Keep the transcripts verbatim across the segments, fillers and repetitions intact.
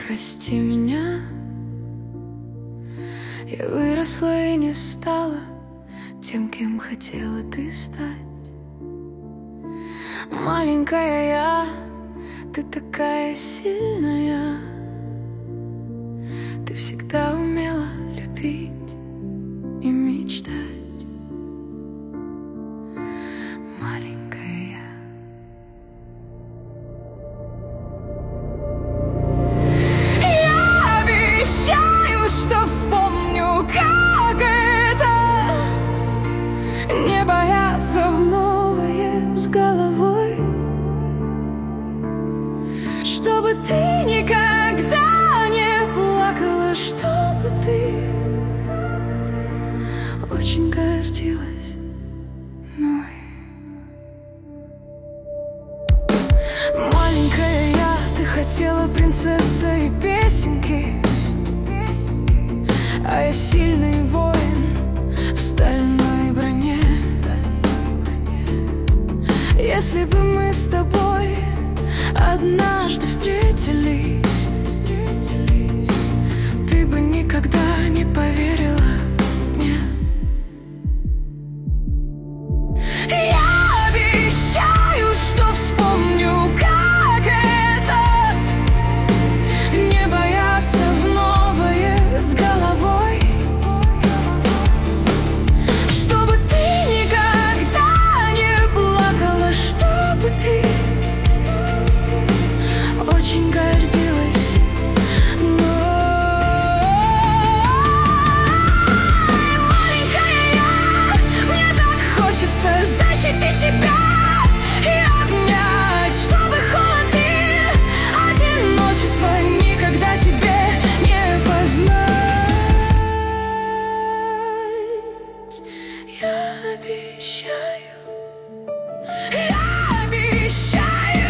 Прости меня, я выросла и не стала тем, кем хотела ты стать. Маленькая я, ты такая сильная. Ты всегда умела любить и мечтать. Маленькая я. Я обещаю, что вспомню, как это не бояться в новое с головой, чтобы ты никогда не плакала, чтобы ты очень гордилась мной. Маленькая я, ты хотела принцессы и песенки, а я сильный воин в стальной броне. Если бы мы с тобой однажды встретились, ты бы никогда не поверила мне. Я обещаю, что вспомню, как это не бояться в новое с головой, чтобы ты никогда не плакала, чтобы ты очень гордилась мной. Маленькая я, мне так хочется защитить тебя и обнять, чтобы холод и одиночество никогда тебе не познать. Я обещаю, я обещаю.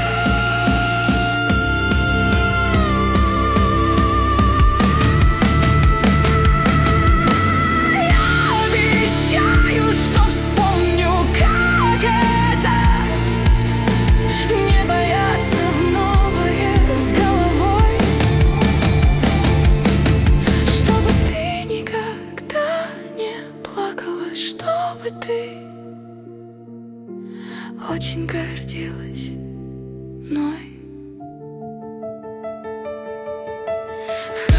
Чтобы ты очень гордилась мной.